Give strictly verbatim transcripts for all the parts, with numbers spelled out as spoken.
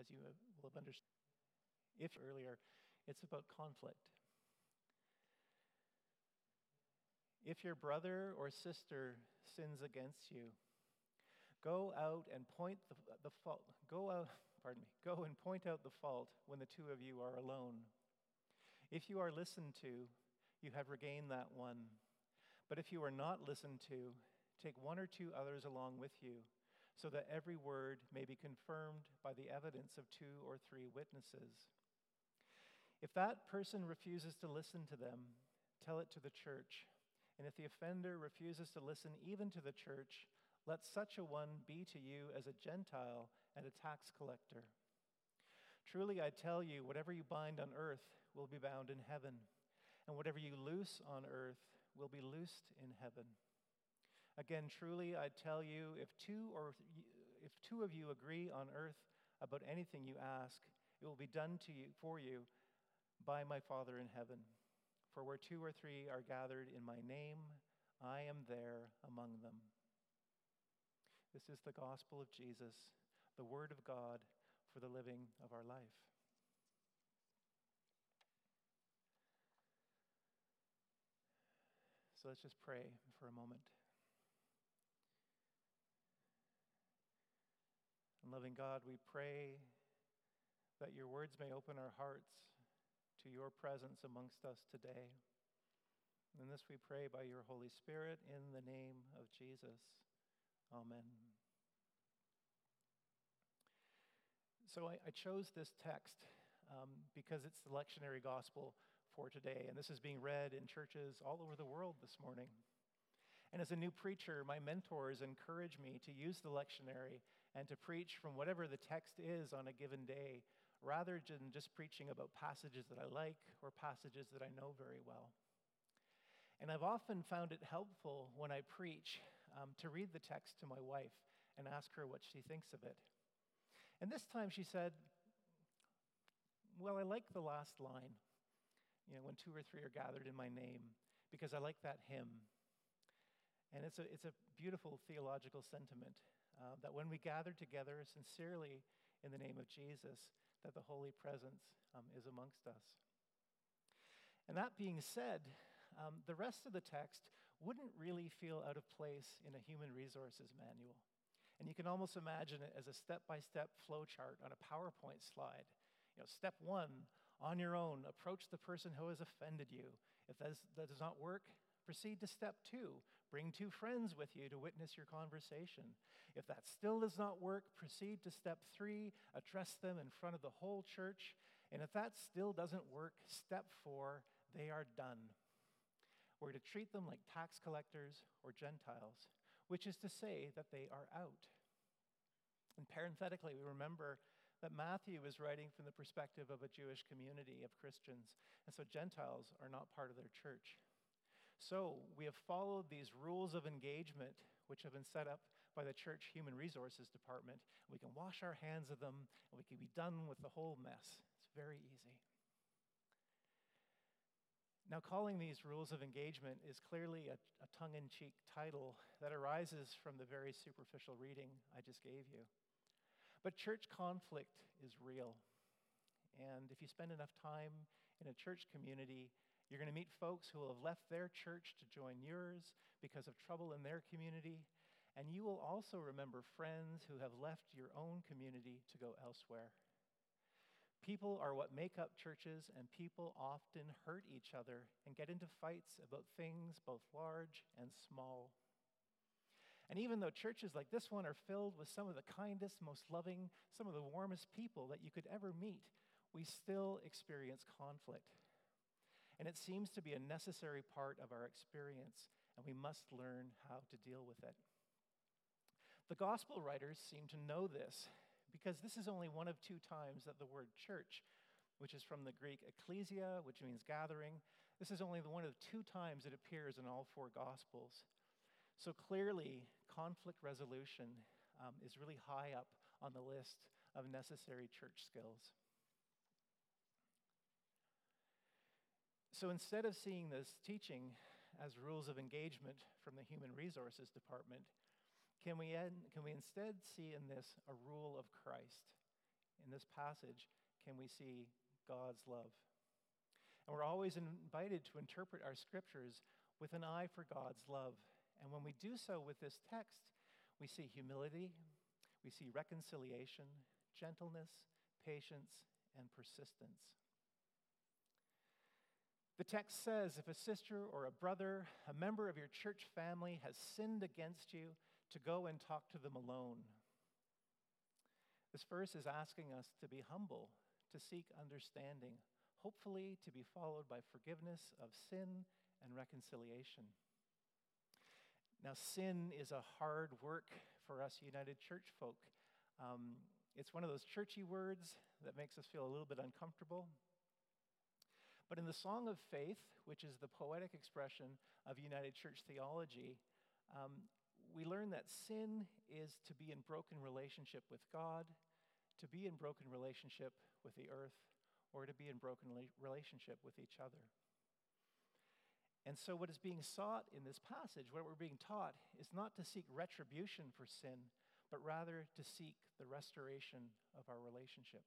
as you will have understood if earlier, it's about conflict. If your brother or sister sins against you, go out and point the, the fault. Go out, pardon me. Go and point out the fault when the two of you are alone. If you are listened to, you have regained that one. But if you are not listened to, take one or two others along with you, so that every word may be confirmed by the evidence of two or three witnesses. If that person refuses to listen to them, tell it to the church. And if the offender refuses to listen even to the church, let such a one be to you as a Gentile and a tax collector. Truly I tell you, whatever you bind on earth will be bound in heaven, and whatever you loose on earth will be loosed in heaven. Again, truly I tell you, if two or if two of you agree on earth about anything you ask, it will be done to you for you by my Father in heaven. For where two or three are gathered in my name, I am there among them. This is the gospel of Jesus, the word of God for the living of our life. So let's just pray for a moment. And loving God, we pray that your words may open our hearts to your presence amongst us today. And this we pray by your Holy Spirit in the name of Jesus. Amen. So I, I chose this text um, because it's the lectionary gospel for today, and this is being read in churches all over the world this morning. And as a new preacher, my mentors encourage me to use the lectionary and to preach from whatever the text is on a given day, rather than just preaching about passages that I like or passages that I know very well. And I've often found it helpful when I preach um, to read the text to my wife and ask her what she thinks of it. And this time she said, well, I like the last line, you know, when two or three are gathered in my name, because I like that hymn. And it's a, it's a beautiful theological sentiment uh, that when we gather together sincerely in the name of Jesus, that the holy presence um, is amongst us. And that being said, um, the rest of the text wouldn't really feel out of place in a human resources manual. And you can almost imagine it as a step-by-step flow chart on a PowerPoint slide. You know, step one, on your own, approach the person who has offended you. If that, is, that does not work, proceed to step two. Bring two friends with you to witness your conversation. If that still does not work, proceed to step three. Address them in front of the whole church. And if that still doesn't work, step four, they are done. We're to treat them like tax collectors or Gentiles, which is to say that they are out. And parenthetically, we remember that Matthew is writing from the perspective of a Jewish community of Christians, and so Gentiles are not part of their church. So we have followed these rules of engagement, which have been set up by the church human resources department. We can wash our hands of them, and we can be done with the whole mess. It's very easy. Now, calling these rules of engagement is clearly a, a tongue-in-cheek title that arises from the very superficial reading I just gave you. But church conflict is real. And if you spend enough time in a church community, you're going to meet folks who will have left their church to join yours because of trouble in their community. And you will also remember friends who have left your own community to go elsewhere. People are what make up churches, and people often hurt each other and get into fights about things both large and small. And even though churches like this one are filled with some of the kindest, most loving, some of the warmest people that you could ever meet, we still experience conflict. And it seems to be a necessary part of our experience, and we must learn how to deal with it. The gospel writers seem to know this, because this is only one of two times that the word church, which is from the Greek ecclesia, which means gathering, this is only one of two times it appears in all four gospels. So clearly, conflict resolution um, is really high up on the list of necessary church skills. So instead of seeing this teaching as rules of engagement from the Human Resources Department, can we, end, can we instead see in this a rule of Christ in this passage can we see God's love. And we're always invited to interpret our scriptures with an eye for God's love. And when we do so with this text, we see humility, we see reconciliation, gentleness, patience, and persistence. The text says, if a sister or a brother, a member of your church family has sinned against you, to go and talk to them alone. This verse is asking us to be humble, to seek understanding, hopefully to be followed by forgiveness of sin and reconciliation. Now, sin is a hard work for us United Church folk. Um, it's one of those churchy words that makes us feel a little bit uncomfortable. But in the Song of Faith, which is the poetic expression of United Church theology, um, we learn that sin is to be in broken relationship with God, to be in broken relationship with the earth, or to be in broken relationship with each other. And so what is being sought in this passage, what we're being taught, is not to seek retribution for sin, but rather to seek the restoration of our relationship.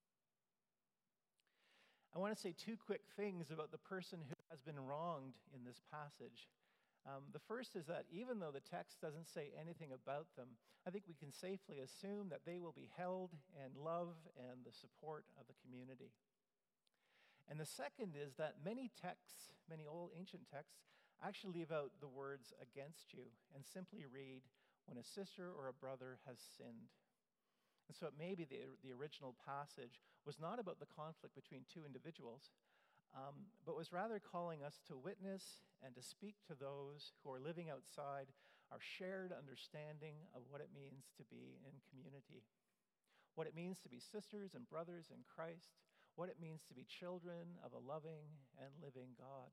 I want to say two quick things about the person who has been wronged in this passage. Um, the first is that even though the text doesn't say anything about them, I think we can safely assume that they will be held in love and the support of the community. And the second is that many texts, many old ancient texts, actually leave out the words against you and simply read, when a sister or a brother has sinned. And so it may be the, the original passage was not about the conflict between two individuals, um, but was rather calling us to witness and to speak to those who are living outside our shared understanding of what it means to be in community, what it means to be sisters and brothers in Christ, what it means to be children of a loving and living God.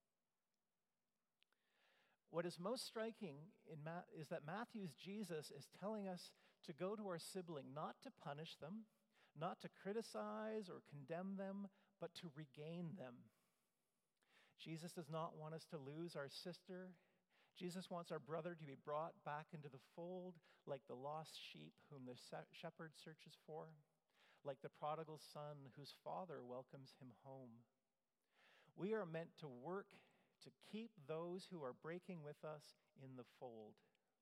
What is most striking in Ma- is that Matthew's Jesus is telling us to go to our sibling, not to punish them, not to criticize or condemn them, but to regain them. Jesus does not want us to lose our sister. Jesus wants our brother to be brought back into the fold like the lost sheep whom the shepherd searches for, like the prodigal son whose father welcomes him home. We are meant to work to keep those who are breaking with us in the fold.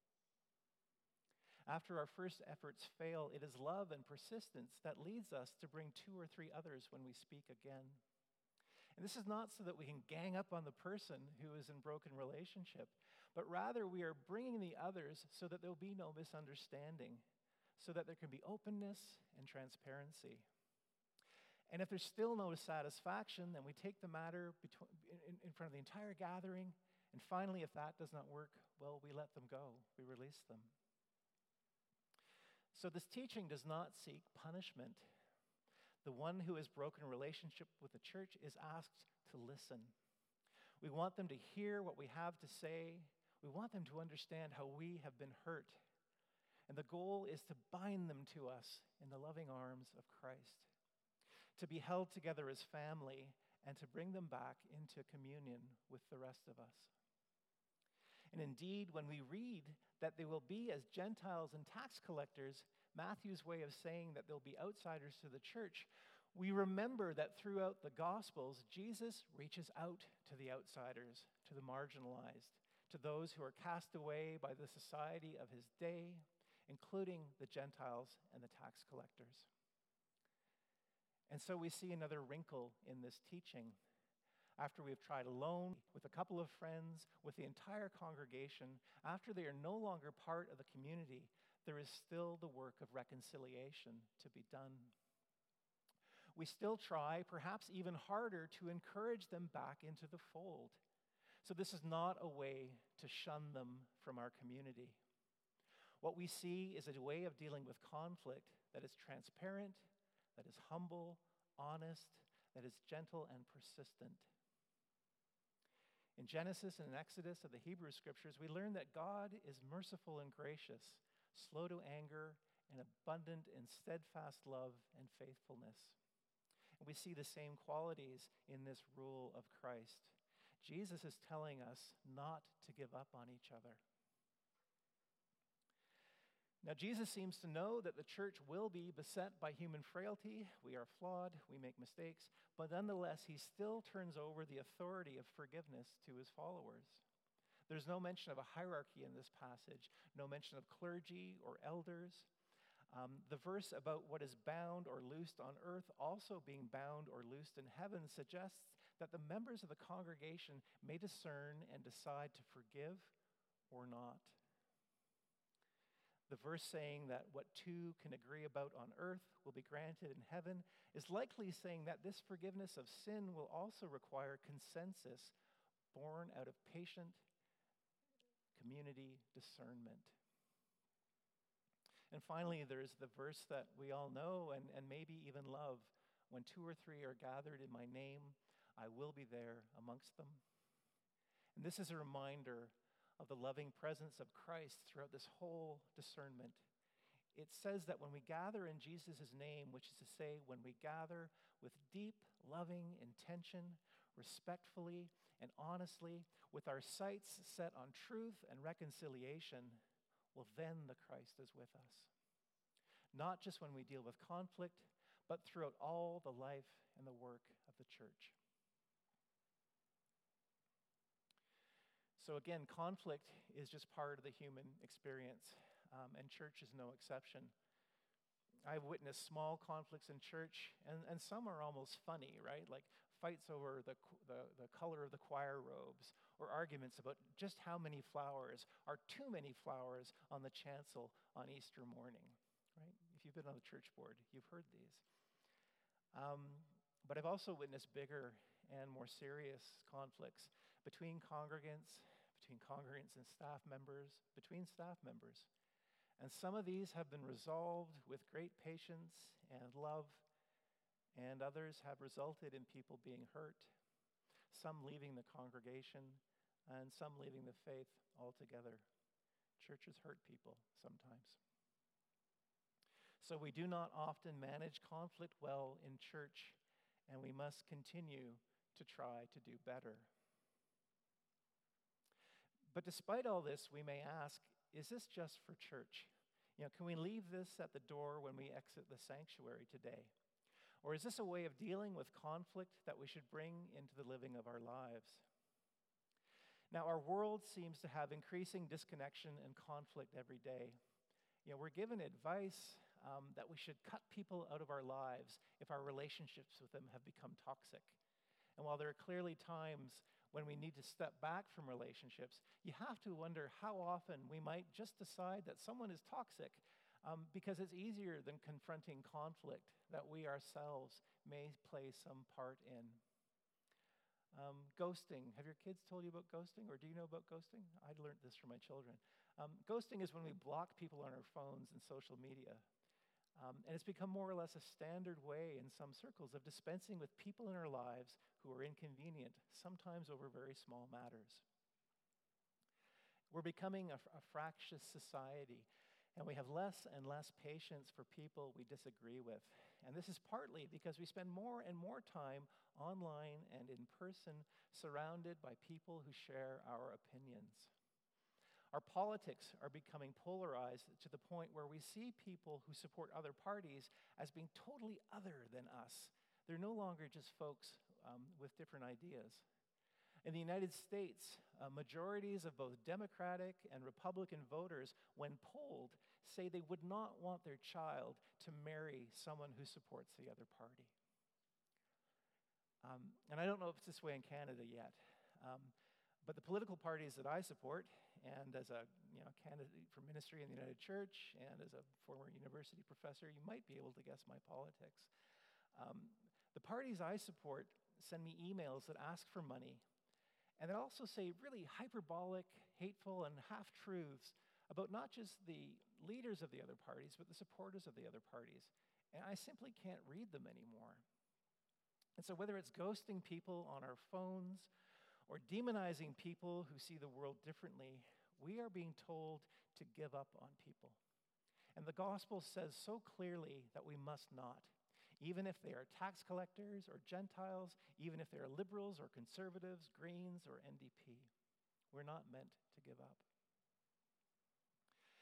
After our first efforts fail, it is love and persistence that leads us to bring two or three others when we speak again. And this is not so that we can gang up on the person who is in broken relationship, but rather we are bringing the others so that there will be no misunderstanding, so that there can be openness and transparency. And if there's still no satisfaction, then we take the matter between, in, in front of the entire gathering, and finally, if that does not work, well, we let them go. We release them. So this teaching does not seek punishment. The one who has broken a relationship with the church is asked to listen. We want them to hear what we have to say. We want them to understand how we have been hurt. And the goal is to bind them to us in the loving arms of Christ, to be held together as family, and to bring them back into communion with the rest of us. And indeed, when we read that they will be as Gentiles and tax collectors, Matthew's way of saying that they'll be outsiders to the church, we remember that throughout the Gospels, Jesus reaches out to the outsiders, to the marginalized, to those who are cast away by the society of his day, including the Gentiles and the tax collectors. And so we see another wrinkle in this teaching. After we've tried alone, with a couple of friends, with the entire congregation, after they are no longer part of the community, there is still the work of reconciliation to be done. We still try, perhaps even harder, to encourage them back into the fold. So this is not a way to shun them from our community. What we see is a way of dealing with conflict that is transparent, that is humble, honest, that is gentle and persistent. In Genesis and in Exodus of the Hebrew Scriptures, we learn that God is merciful and gracious, slow to anger, and abundant in steadfast love and faithfulness. And we see the same qualities in this rule of Christ. Jesus is telling us not to give up on each other. Now, Jesus seems to know that the church will be beset by human frailty. We are flawed, we make mistakes, but nonetheless, he still turns over the authority of forgiveness to his followers. There's no mention of a hierarchy in this passage, no mention of clergy or elders. Um, the verse about what is bound or loosed on earth also being bound or loosed in heaven suggests that the members of the congregation may discern and decide to forgive or not. The verse saying that what two can agree about on earth will be granted in heaven is likely saying that this forgiveness of sin will also require consensus born out of patient community discernment. And finally, there's the verse that we all know and, and maybe even love. When two or three are gathered in my name, I will be there amongst them. And this is a reminder of the loving presence of Christ throughout this whole discernment. It says that when we gather in Jesus' name, which is to say, when we gather with deep, loving intention, respectfully and honestly, with our sights set on truth and reconciliation, well, then the Christ is with us. Not just when we deal with conflict, but throughout all the life and the work of the church. So again, conflict is just part of the human experience, um, and church is no exception. I've witnessed small conflicts in church, and, and some are almost funny, right? Like fights over the, the, the color of the choir robes, or arguments about just how many flowers are too many flowers on the chancel on Easter morning, right? If you've been on the church board, you've heard these. Um, but I've also witnessed bigger and more serious conflicts between congregants, between congregants and staff members, between staff members. And some of these have been resolved with great patience and love, and others have resulted in people being hurt, some leaving the congregation, and some leaving the faith altogether. Churches hurt people sometimes. So we do not often manage conflict well in church, and we must continue to try to do better. But despite all this, we may ask, is this just for church? You know, can we leave this at the door when we exit the sanctuary today? Or is this a way of dealing with conflict that we should bring into the living of our lives? Now, our world seems to have increasing disconnection and conflict every day. You know, we're given advice um, that we should cut people out of our lives if our relationships with them have become toxic. And while there are clearly times when we need to step back from relationships, you have to wonder how often we might just decide that someone is toxic um, because it's easier than confronting conflict that we ourselves may play some part in. Um, ghosting. Have your kids told you about ghosting, or do you know about ghosting? I learned this from my children. Um, ghosting is when we block people on our phones and social media. Um, and it's become more or less a standard way in some circles of dispensing with people in our lives who are inconvenient, sometimes over very small matters. We're becoming a, a fractious society, and we have less and less patience for people we disagree with. And this is partly because we spend more and more time online and in person surrounded by people who share our opinions. Our politics are becoming polarized to the point where we see people who support other parties as being totally other than us. They're no longer just folks um, with different ideas. In the United States, uh, majorities of both Democratic and Republican voters, when polled, say they would not want their child to marry someone who supports the other party. Um, and I don't know if it's this way in Canada yet, um, but the political parties that I support, and as a you know candidate for ministry in the United Church, and as a former university professor, you might be able to guess my politics. Um, the parties I support send me emails that ask for money, and they also say really hyperbolic, hateful, and half-truths about not just the leaders of the other parties, but the supporters of the other parties. And I simply can't read them anymore. And so whether it's ghosting people on our phones or demonizing people who see the world differently, we are being told to give up on people. And the gospel says so clearly that we must not. Even if they are tax collectors or Gentiles, even if they are liberals or conservatives, Greens or N D P, we're not meant to give up.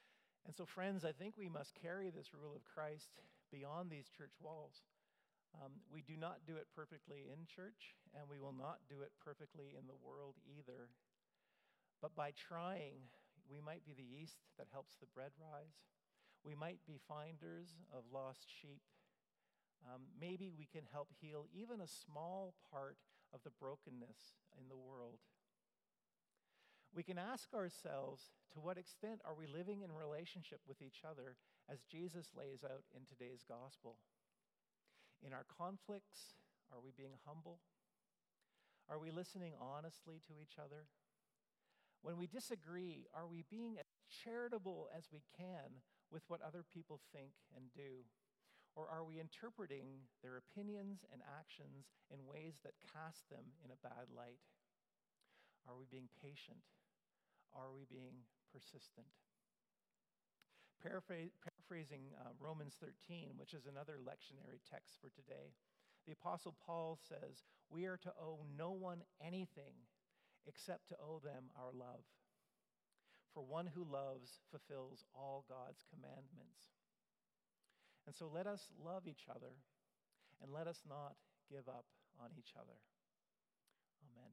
And so, friends, I think we must carry this rule of Christ beyond these church walls. Um, we do not do it perfectly in church, and we will not do it perfectly in the world either. But by trying, we might be the yeast that helps the bread rise. We might be finders of lost sheep. Um, maybe we can help heal even a small part of the brokenness in the world. We can ask ourselves, to what extent are we living in relationship with each other as Jesus lays out in today's gospel? In our conflicts, are we being humble? Are we listening honestly to each other? When we disagree, are we being as charitable as we can with what other people think and do? Or are we interpreting their opinions and actions in ways that cast them in a bad light? Are we being patient? Are we being persistent? Paraphrase, paraphrasing uh, Romans thirteen, which is another lectionary text for today, the Apostle Paul says, we are to owe no one anything except to owe them our love. For one who loves fulfills all God's commandments. And so let us love each other, and let us not give up on each other. Amen.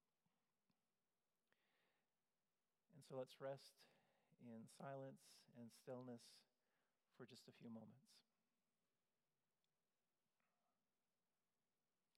And so let's rest in silence and stillness for just a few moments.